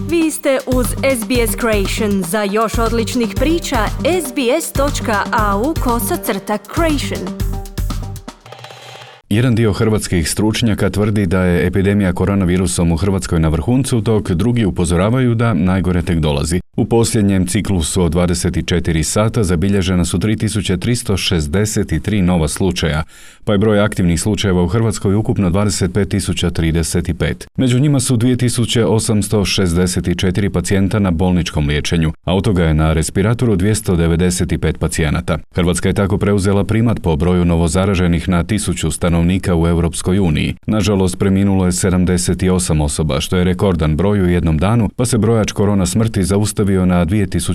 Vi ste uz SBS Creation. Za još odličnih priča, sbs.au/creation. Jedan dio hrvatskih stručnjaka tvrdi da je epidemija koronavirusom u Hrvatskoj na vrhuncu, dok drugi upozoravaju da najgore tek dolazi. U posljednjem ciklusu od 24 sata zabilježena su 3363 nova slučaja, pa je broj aktivnih slučajeva u Hrvatskoj ukupno 25.035. Među njima su 2864 pacijenta na bolničkom liječenju, a od toga je na respiratoru 295 pacijenata. Hrvatska je tako preuzela primat po broju novozaraženih na 1000 stanovnika u Europskoj uniji. Nažalost, preminulo je 78 osoba, što je rekordan broj u jednom danu, pa se brojač korona smrti zaustavio na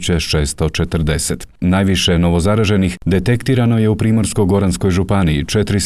2640. Najviše novozaraženih detektirano je u Primorsko-goranskoj županiji,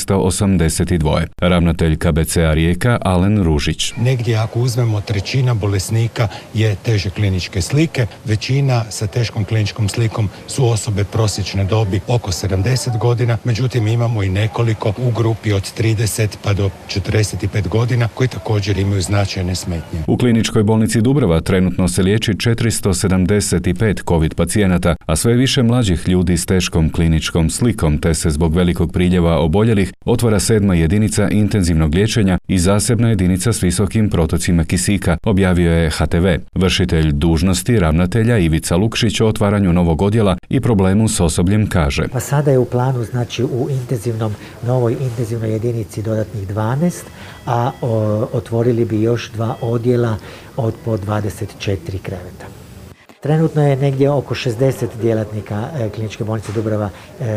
482. Ravnatelj KBC-a Rijeka Alen Ružić. Negdje ako uzmemo trećina bolesnika je teže kliničke slike, većina sa teškom kliničkom slikom su osobe prosječne dobi oko 70 godina, međutim imamo i nekoliko u grupi od 30 pa do 45 godina koji također imaju značajne smetnje. U kliničkoj bolnici Dubrava trenutno se liječi 475 COVID pacijenata, a sve više mlađih ljudi s teškom kliničkom slikom, te se zbog velikog priljeva oboljelih otvara 7. jedinica intenzivnog liječenja i zasebna jedinica s visokim protocima kisika, objavio je HTV. Vršitelj dužnosti ravnatelja Ivica Lukšić o otvaranju novog odjela i problemu s osobljem kaže. Pa sada je u planu, znači u novoj intenzivnoj jedinici dodatnih 12, a otvorili bi još 2 odjela od po 24 kreveta. Trenutno je negdje oko 60 djelatnika kliničke bolnice Dubrava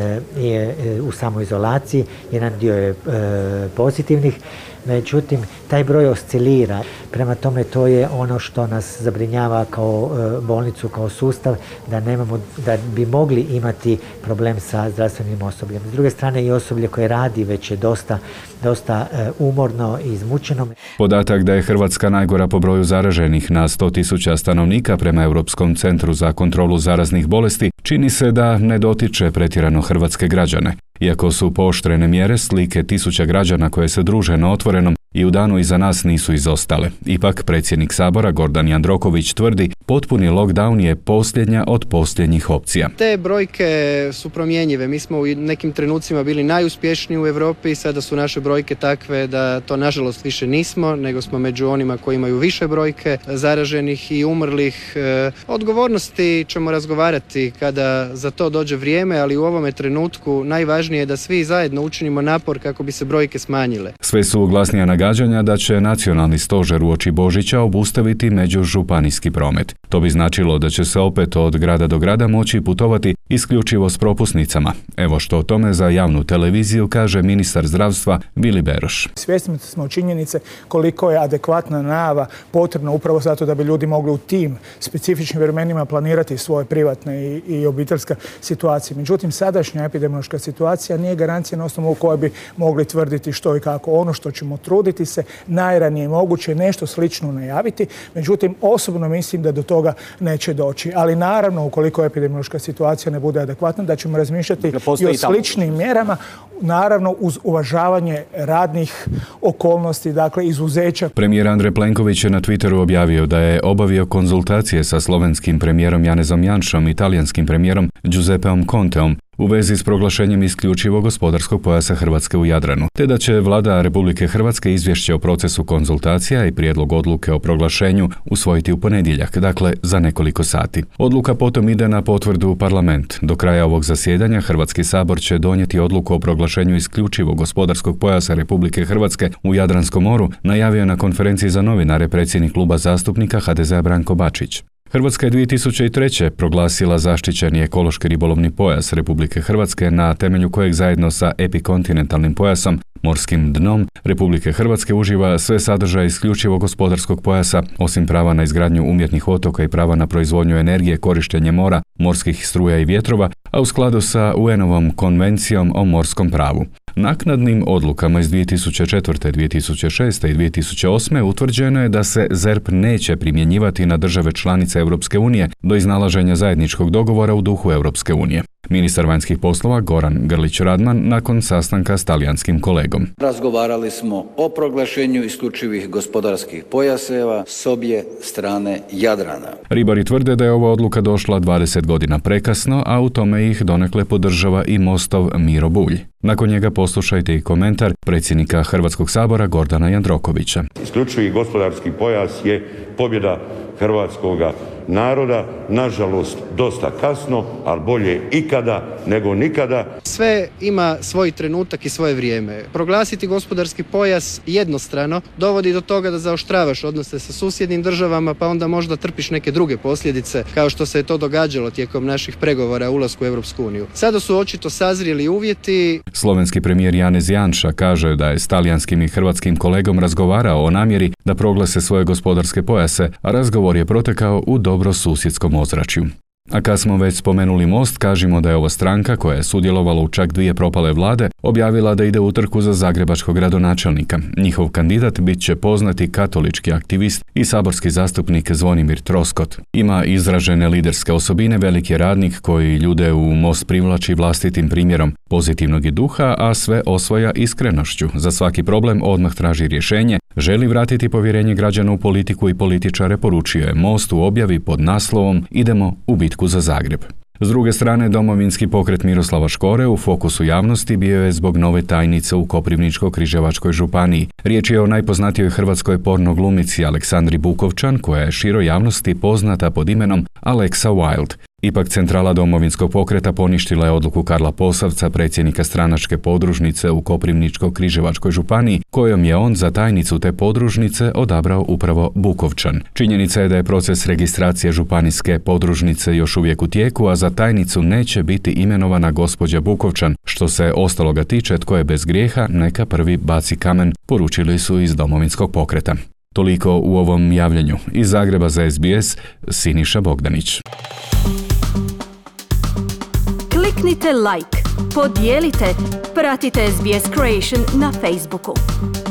je u samoizolaciji, jedan dio je pozitivnih, međutim taj broj oscilira, prema tome to je ono što nas zabrinjava kao bolnicu, kao sustav, da bi mogli imati problem sa zdravstvenim osobljem. S druge strane i osoblje koje radi već je dosta umorno i izmučeno. Podatak da je Hrvatska najgora po broju zaraženih na 100.000 stanovnika prema Europskom centru za kontrolu zaraznih bolesti čini se da ne dotiče pretjerano hrvatske građane. Iako su pooštrene mjere, slike tisuća građana koje se druže na otvorenom i u danu iza nas nisu izostale. Ipak predsjednik Sabora Gordan Jandroković tvrdi potpuni lockdown je posljednja od posljednjih opcija. Te brojke su promjenjive. Mi smo u nekim trenucima bili najuspješniji u Europi, sada su naše brojke takve da to nažalost više nismo, nego smo među onima koji imaju više brojke zaraženih i umrlih. Odgovornosti ćemo razgovarati kada za to dođe vrijeme, ali u ovome trenutku najvažnije je da svi zajedno učinimo napor kako bi se brojke smanjile. Sve su glasnija nagađanja da će nacionalni stožer uoči Božića obustaviti međužupanijski promet. To bi značilo da će se opet od grada do grada moći putovati isključivo s propusnicama. Evo što o tome za javnu televiziju kaže ministar zdravstva Vili Beroš. Svjesni smo činjenice koliko je adekvatna najava potrebna upravo zato da bi ljudi mogli u tim specifičnim vremenima planirati svoje privatne i obiteljska situacije. Međutim, sadašnja epidemiološka situacija nije garancija na osnovu koje bi mogli tvrditi što i kako. Ono što ćemo truditi se najranije moguće nešto slično najaviti, međutim osobno mislim da do toga neće doći. Ali naravno ukoliko epidemiološka situacija ne bude adekvatna da ćemo razmišljati i o sličnim mjerama, naravno uz uvažavanje radnih okolnosti, dakle izuzeća. Premijer Andrej Plenković je na Twitteru objavio da je obavio konzultacije sa slovenskim premijerom Janezom Janšom i talijanskim premijerom Giuseppeom Conteom u vezi s proglašenjem isključivog gospodarskog pojasa Hrvatske u Jadranu, te da će Vlada Republike Hrvatske izvješće o procesu konzultacija i prijedlog odluke o proglašenju usvojiti u ponedjeljak, dakle za nekoliko sati. Odluka potom ide na potvrdu u parlament. Do kraja ovog zasjedanja Hrvatski sabor će donijeti odluku o proglašenju isključivog gospodarskog pojasa Republike Hrvatske u Jadranskom moru, najavio na konferenciji za novinare predsjednik kluba zastupnika HDZ-a Branko Bačić. Hrvatska je 2003. proglasila zaštićeni ekološki ribolovni pojas Republike Hrvatske na temelju kojeg zajedno sa epikontinentalnim pojasom, morskim dnom, Republike Hrvatske uživa sve sadržaje isključivog gospodarskog pojasa, osim prava na izgradnju umjetnih otoka i prava na proizvodnju energije, korištenje mora, morskih struja i vjetrova, a u skladu sa UN-ovom konvencijom o morskom pravu. Naknadnim odlukama iz 2004., 2006. i 2008. utvrđeno je da se ZERP neće primjenjivati na države članice Europske unije do iznalaženja zajedničkog dogovora u duhu Europske unije. Ministar vanjskih poslova Goran Grlić Radman nakon sastanka s talijanskim kolegom. Razgovarali smo o proglašenju isključivih gospodarskih pojaseva s obje strane Jadrana. Ribari tvrde da je ova odluka došla 20 godina prekasno, a u tome ih donekle podržava i Mostov Miro Bulj. Nakon njega poslušajte i komentar predsjednika Hrvatskog sabora Gordana Jandrokovića. Isključivi gospodarski pojas je pobjeda hrvatskoga naroda, nažalost dosta kasno, ali bolje ikada nego nikada. Sve ima svoj trenutak i svoje vrijeme. Proglasiti gospodarski pojas jednostrano dovodi do toga da zaoštravaš odnose sa susjednim državama, pa onda možda trpiš neke druge posljedice, kao što se je to događalo tijekom naših pregovora o ulasku u Europsku uniju. Sada su očito sazrijeli uvjeti. Slovenski premijer Janez Janša kaže da je s talijanskim i hrvatskim kolegom razgovarao o namjeri da proglase svoje gospodarske pojase, a razgovor je protekao u dobro susjedskom ozračju. A kad smo već spomenuli Most, kažemo da je ova stranka, koja je sudjelovala u čak 2 propale vlade, objavila da ide u trku za zagrebačkog gradonačelnika. Njihov kandidat bit će poznati katolički aktivist i saborski zastupnik Zvonimir Troskot. Ima izražene liderske osobine, veliki je radnik koji ljude u Most privlači vlastitim primjerom pozitivnog je duha, a sve osvaja iskrenošću. Za svaki problem odmah traži rješenje, želi vratiti povjerenje građana u politiku i političare, poručio je Most u objavi pod naslovom Idemo u bitku za Zagreb. S druge strane, domovinski pokret Miroslava Škore u fokusu javnosti bio je zbog nove tajnice u Koprivničko-križevačkoj županiji. Riječ je o najpoznatijoj hrvatskoj porno glumici Aleksandri Bukovčan, koja je široj javnosti poznata pod imenom Alexa Wild. Ipak centrala domovinskog pokreta poništila je odluku Karla Posavca, predsjednika stranačke podružnice u Koprivničko-križevačkoj županiji, kojom je on za tajnicu te podružnice odabrao upravo Bukovčan. Činjenica je da je proces registracije županijske podružnice još uvijek u tijeku, a za tajnicu neće biti imenovana gospođa Bukovčan. Što se ostaloga tiče, tko je bez grijeha, neka prvi baci kamen, poručili su iz domovinskog pokreta. Toliko u ovom javljanju. Iz Zagreba za SBS, Siniša Bogdanić. Kliknite like, podijelite, pratite SBS Creation na Facebooku.